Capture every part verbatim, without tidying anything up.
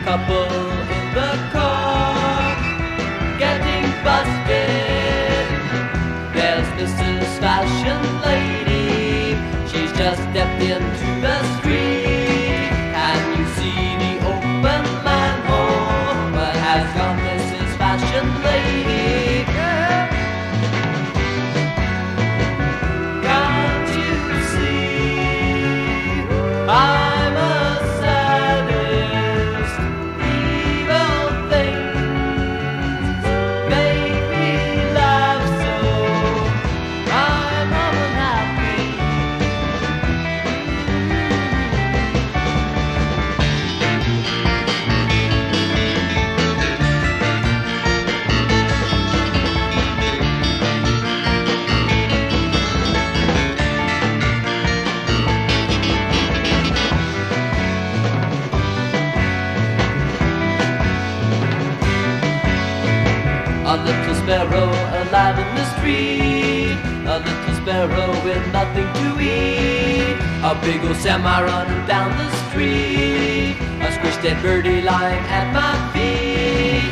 couple in the car getting busted. There's Missus Fashion Lady, she's just stepped into the street. Can you see the open manhole? What has gone Missus Fashion Lady? Yeah. Can't you see I'm a sadist? Evil things make me laugh so I'm unhappy. A little sparrow alive in the street, a little sparrow with nothing to eat. A big old semi running down the street, a squished dead birdie lying at my feet.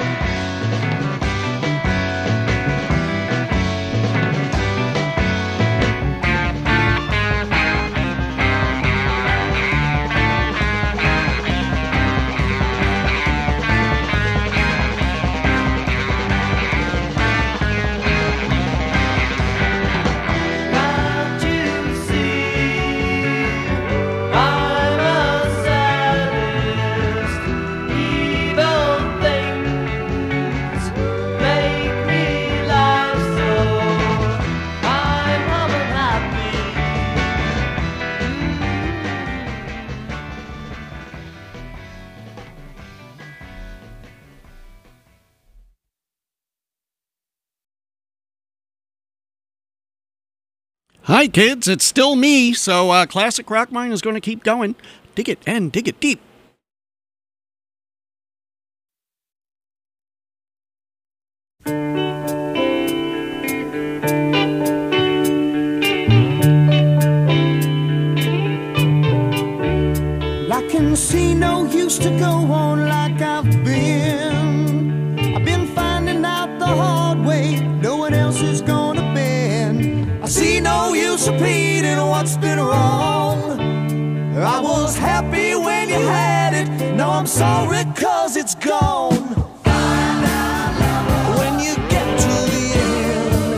Can't you see I'm a sadist? Evil things make me laugh so I'm unhappy. Hi, kids. It's still me, so uh, Classic Rock Mine is going to keep going. Dig it and dig it deep. I can see no use to go on like I've been. I've been finding out the hard way, no one else is gonna bend. I see no use repeating what's been wrong. I was happy when you had it, now I'm sorry cause it's gone. When you get to the end,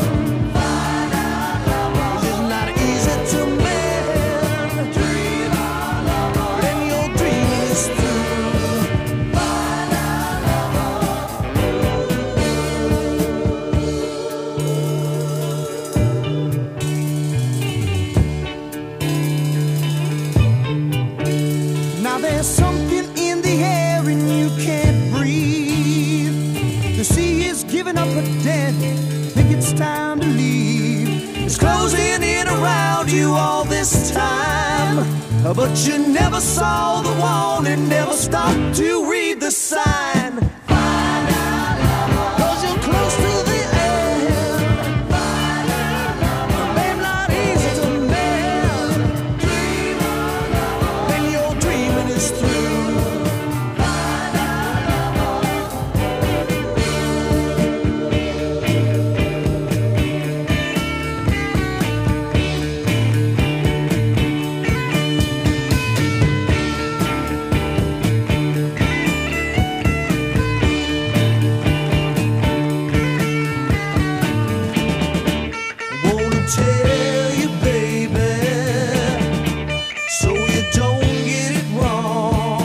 it's not easy to mend. Then your dream is through. Now there's something in the air and you can't breathe. The sea is giving up a dead, think it's time to leave. It's closing in around you all this time, but you never saw the warning, never stopped to read the sign. Cause you're close to the end, babe, not easy to mend. Then your dreaming is through. Wanna tell you, baby, so you don't get it wrong.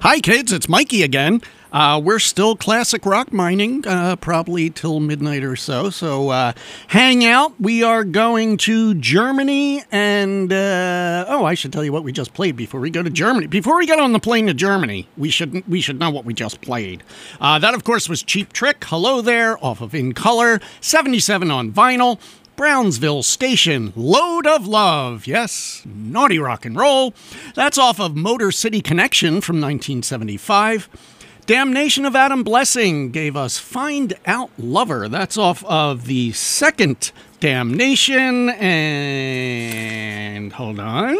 Hi, kids. It's Mikey again. Uh, we're still classic rock mining, uh, probably till midnight or so. So uh, hang out. We are going to Germany. And, uh, oh, I should tell you what we just played before we go to Germany. Before we get on the plane to Germany, we should, we should know what we just played. Uh, that, of course, was Cheap Trick, Hello There, off of In Color, seventy-seven on vinyl. Brownsville Station, Load of Love. Yes, naughty rock and roll. That's off of Motor City Connection from nineteen seventy-five. Damnation of Adam Blessing gave us Find Out Lover. That's off of the second Damnation. And hold on.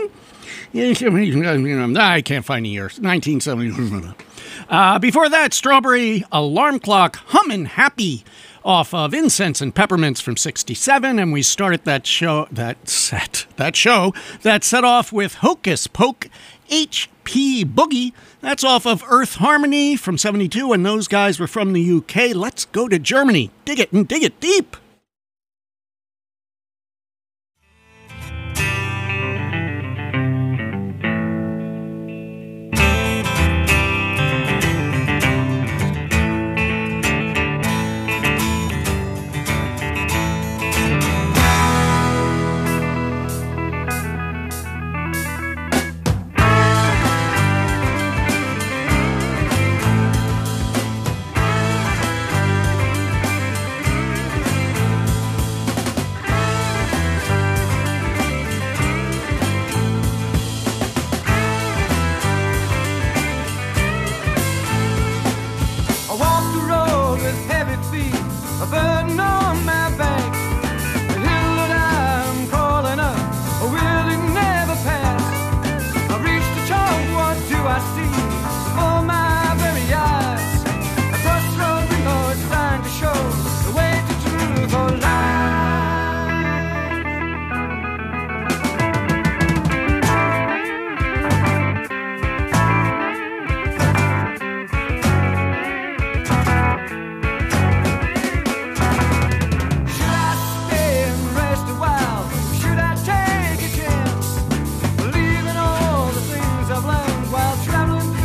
I can't find the year. nineteen seventy. Uh, before that, Strawberry Alarm Clock, Hummin' Happy, off of Incense and Peppermints from sixty-seven, and we started that show, that set, that show, that set off with Hocus Poke, H P Boogie. That's off of Earth Harmony from seventy-two, and those guys were from the U K. Let's go to Germany. Dig it and dig it deep. While traveling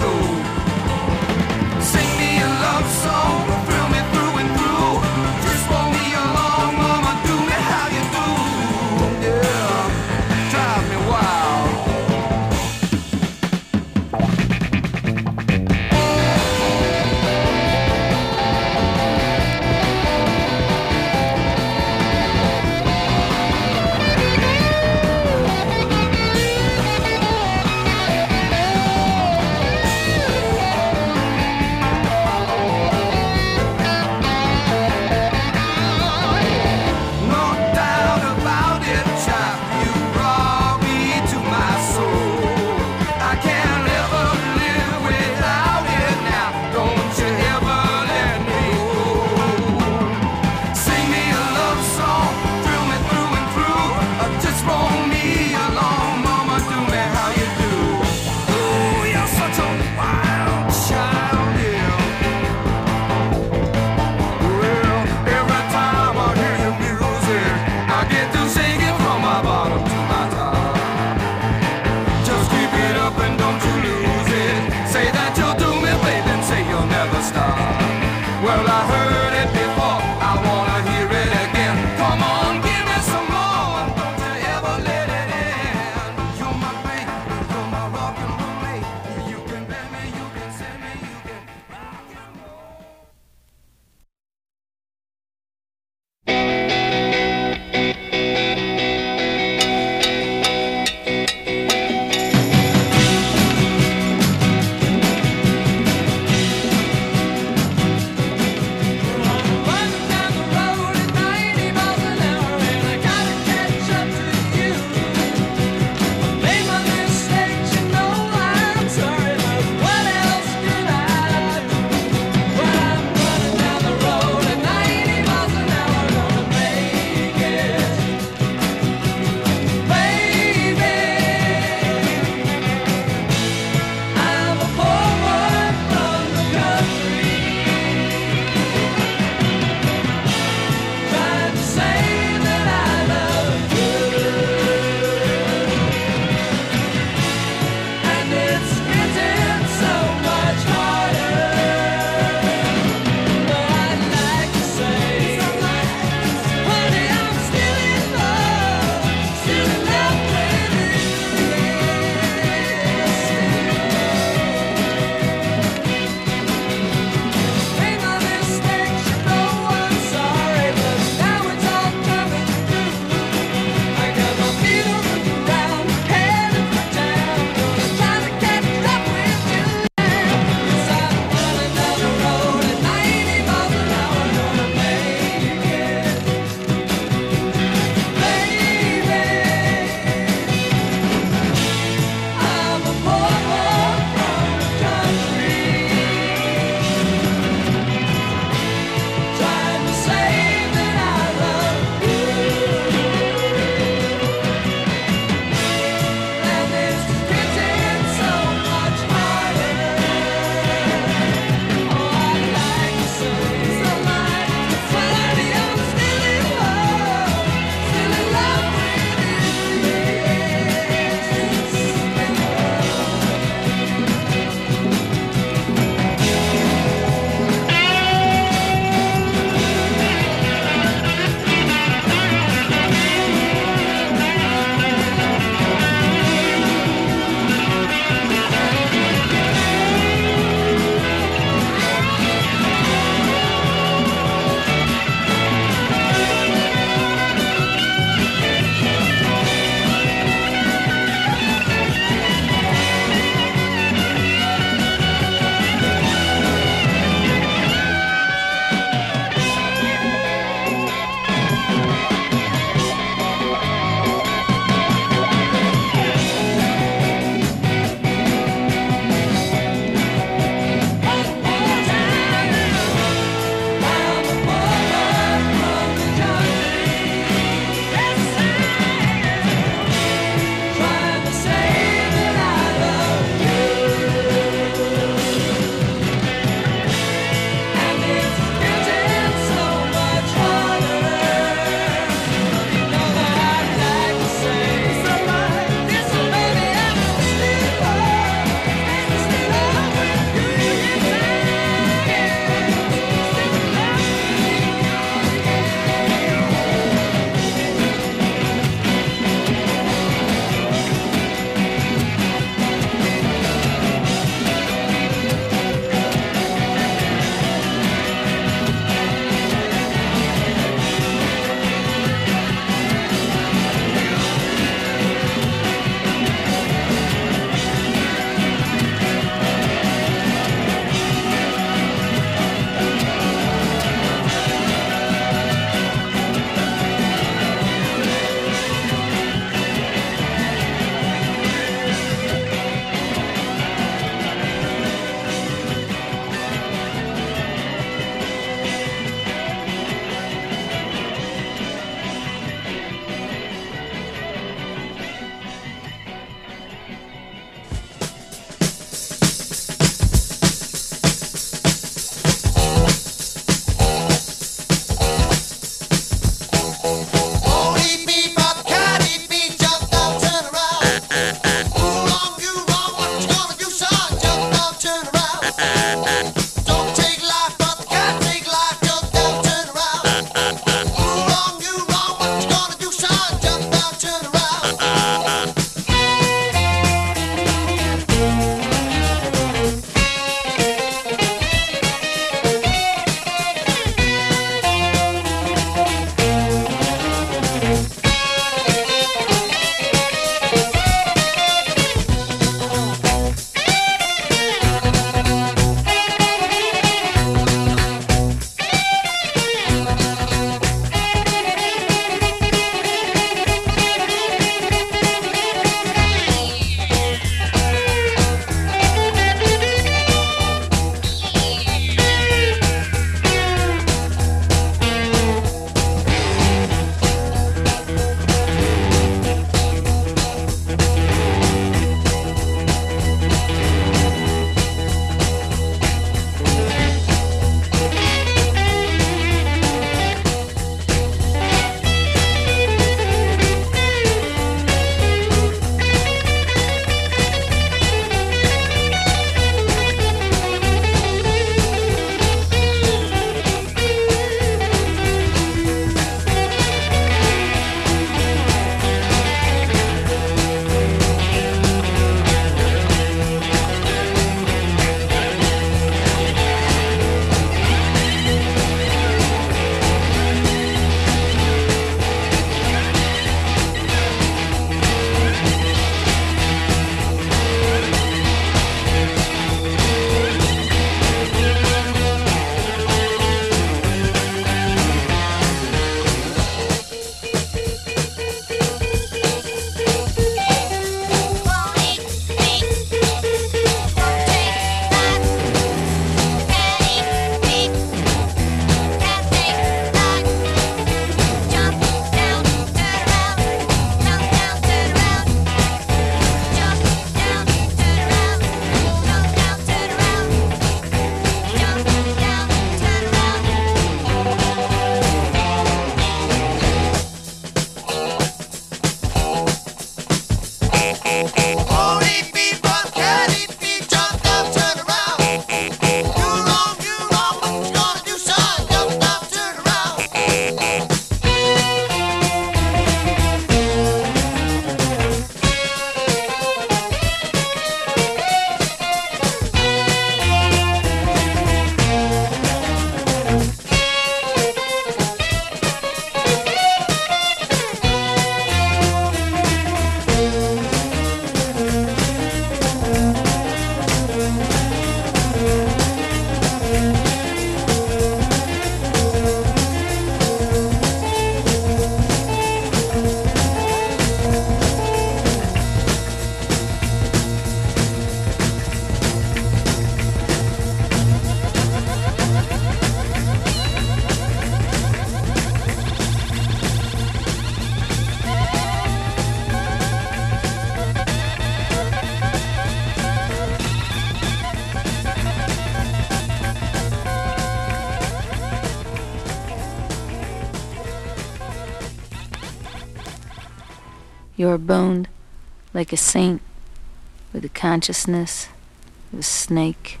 You are boned like a saint with the consciousness of a snake.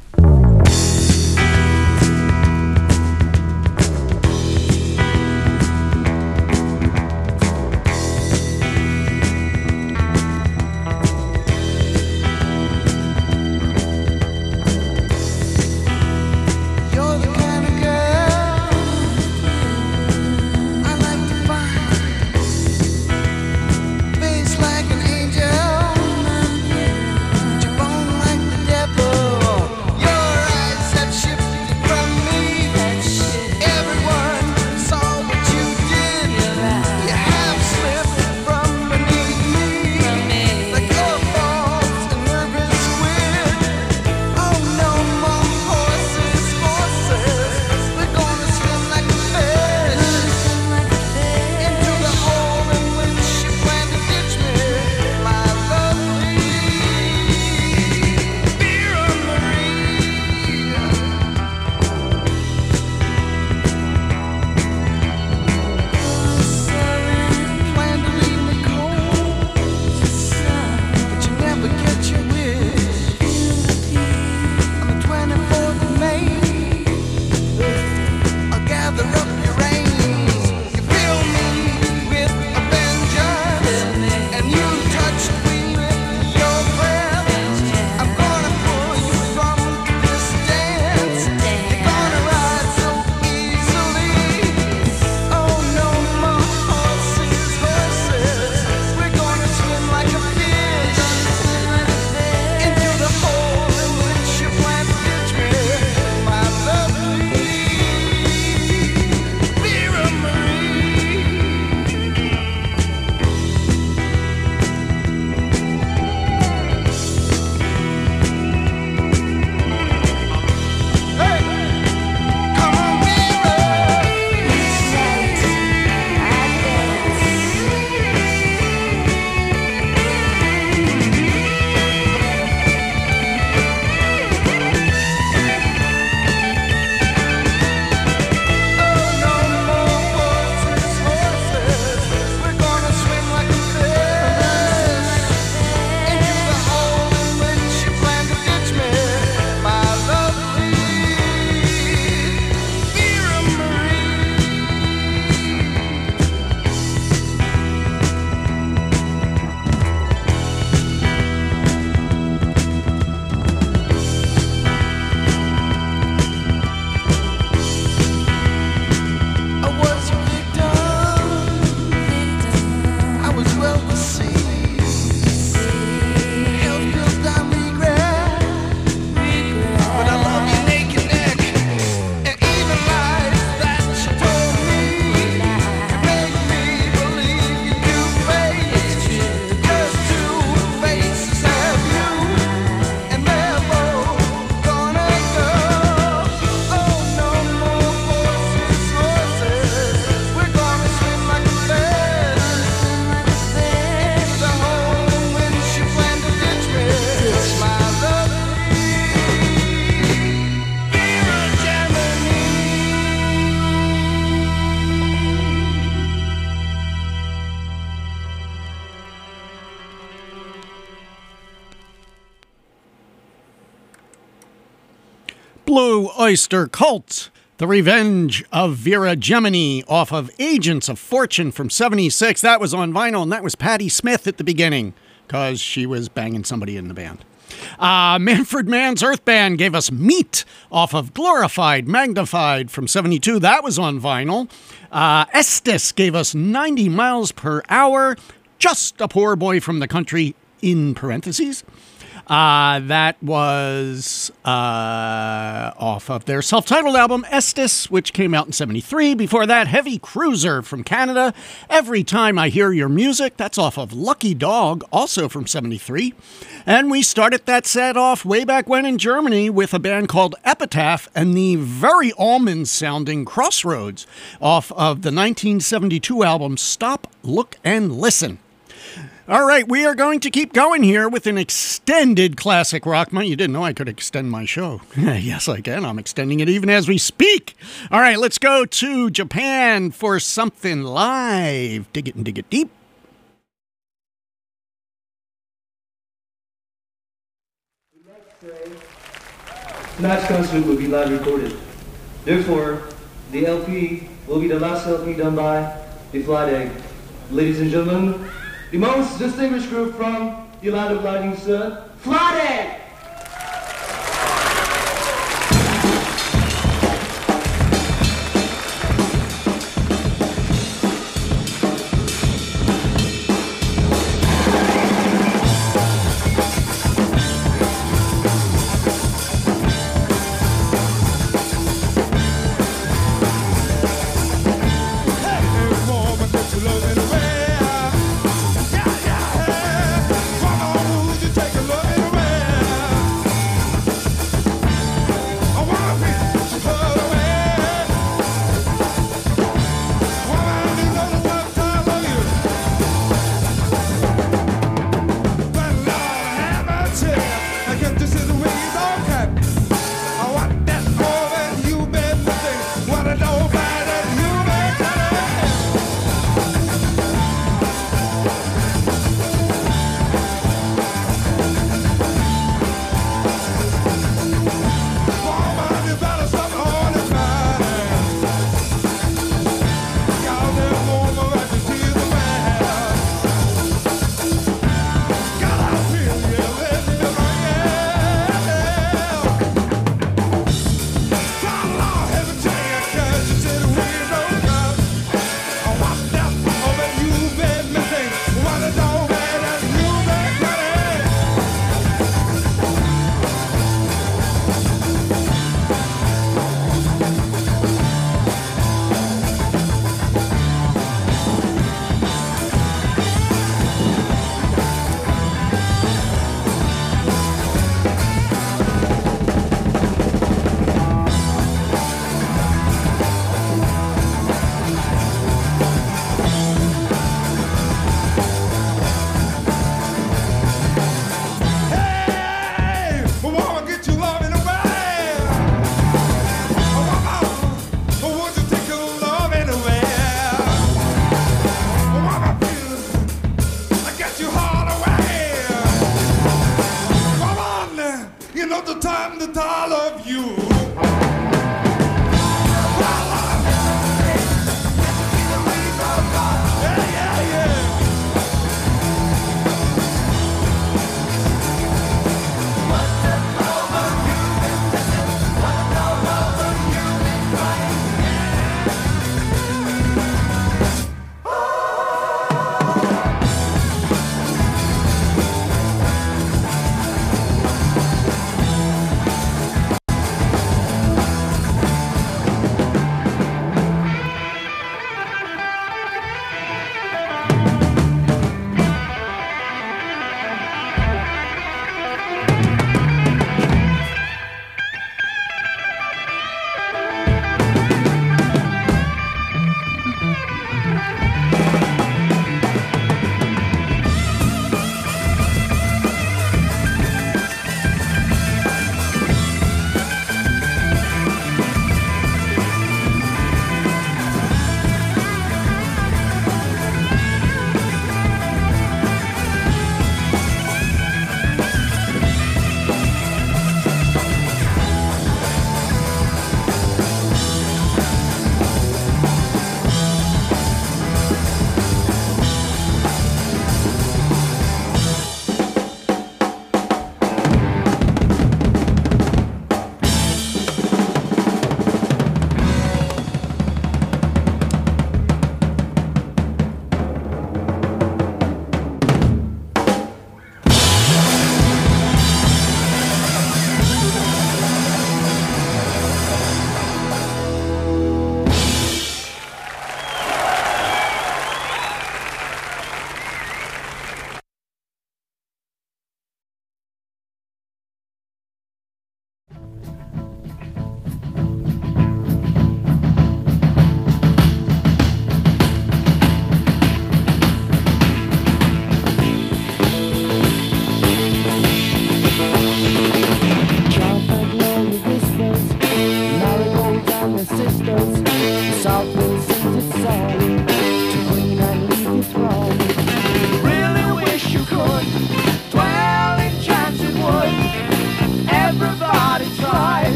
You're Blue Oyster Cult, The Revenge of Vera Gemini off of Agents of Fortune from seventy-six. That was on vinyl, and that was Patti Smith at the beginning because she was banging somebody in the band. Uh, Manfred Mann's Earth Band gave us Meat off of Glorified, Magnified from seventy-two. That was on vinyl. Uh, Estes gave us ninety miles per hour. Just a Poor Boy from the Country, in parentheses. Uh, that was uh, off of their self-titled album, Estes, which came out in seventy-three. Before that, Heavy Cruiser from Canada. Every Time I Hear Your Music, that's off of Lucky Dog, also from seventy-three. And we started that set off way back when in Germany with a band called Epitaph and the very Allman-sounding Crossroads off of the nineteen seventy-two album Stop, Look, and Listen. All right, we are going to keep going here with an extended classic rock. You didn't know I could extend my show. Yes, I can. I'm extending it even as we speak. All right, let's go to Japan for something live. Dig it and dig it deep. Tonight's concert will be live recorded. Therefore, the L P will be the last L P done by the Flight Egg. Ladies and gentlemen, the most distinguished group from the Land of Lightning, sir, Flight Egg!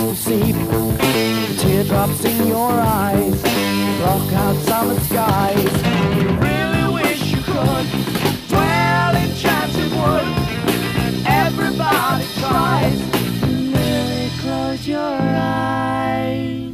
will seep. Teardrops in your eyes block out summer skies. You really wish you could dwell in enchanted wood. Everybody tries. Really close your eyes.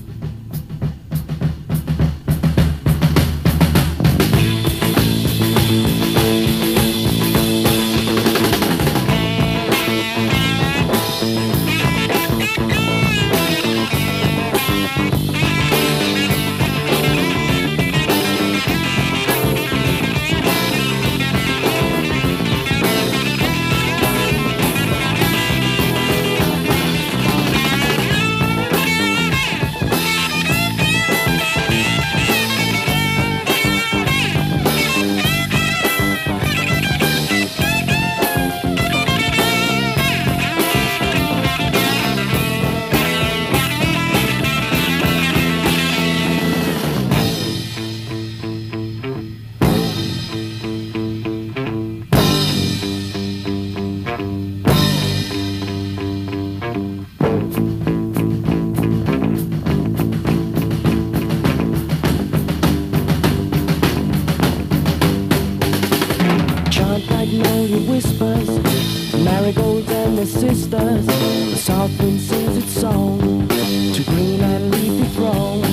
Magnolia whispers, marigolds and their sisters. The south wind sings its song to green and leafy throng.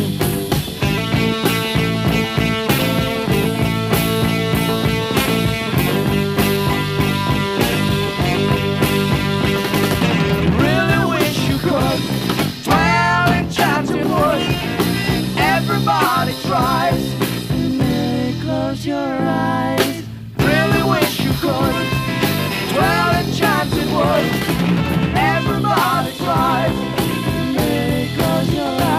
Really wish you could dwell in enchanted wood. Everybody tries. Really close your eyes. Really wish you could dwell in enchanted wood. Everybody tries. Really close your eyes.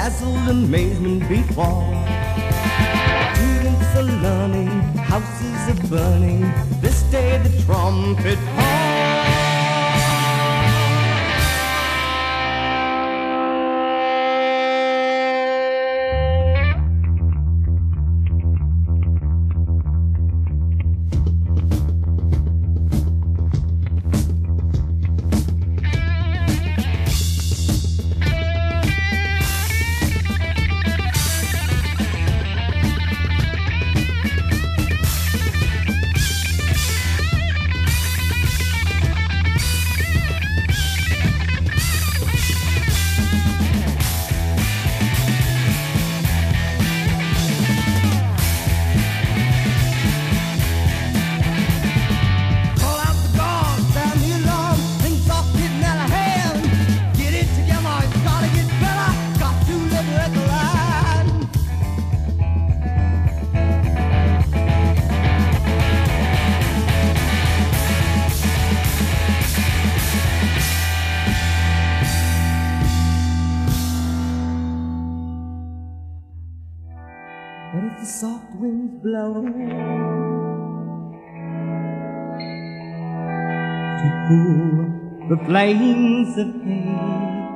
dazzled amazement before. Students are learning, houses are burning, this day the trumpet calls. But if the soft winds blow to cool the flames of hate,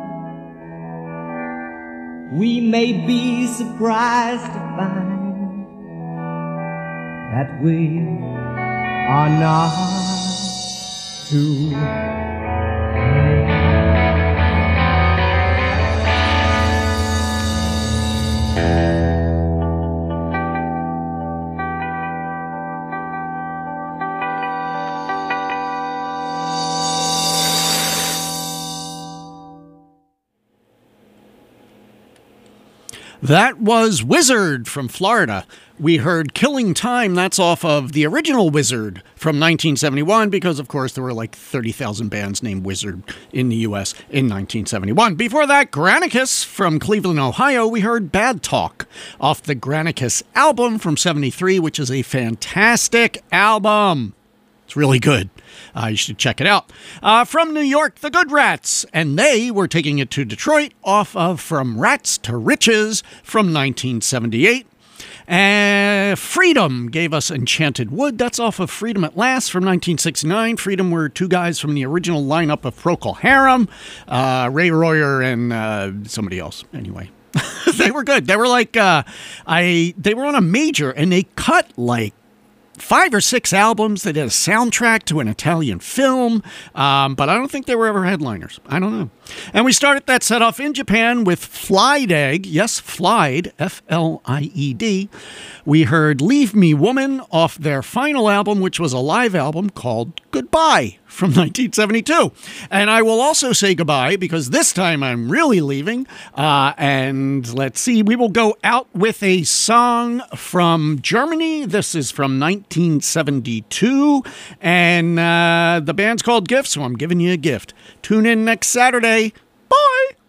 we may be surprised to find that we are not too That was Wizard from Florida. We heard Killing Time. That's off of the original Wizard from nineteen seventy-one because, of course, there were like thirty thousand bands named Wizard in the U S in nineteen seventy-one. Before that, Granicus from Cleveland, Ohio. We heard Bad Talk off the Granicus album from seventy-three, which is a fantastic album. It's really good. Uh, you should check it out. Uh, from New York, the Good Rats, and they were taking it to Detroit off of From Rats to Riches from nineteen seventy-eight. And Freedom gave us Enchanted Wood. That's off of Freedom at Last from nineteen sixty-nine. Freedom were two guys from the original lineup of Procol Harum, uh, Ray Royer and uh, somebody else. Anyway, they were good. They were like, uh, I. They were on a major, and they cut like five or six albums. They did a soundtrack to an Italian film, um, but I don't think they were ever headliners. I don't know. And we started that set off in Japan with Flied Egg. Yes, Flied, F L I E D. We heard Leave Me Woman off their final album, which was a live album called Goodbye from nineteen seventy-two. And I will also say goodbye because this time I'm really leaving. Uh, and let's see, we will go out with a song from Germany. This is from nineteen seventy-two. And uh, the band's called Gift, so I'm giving you a gift. Tune in next Saturday. Bye!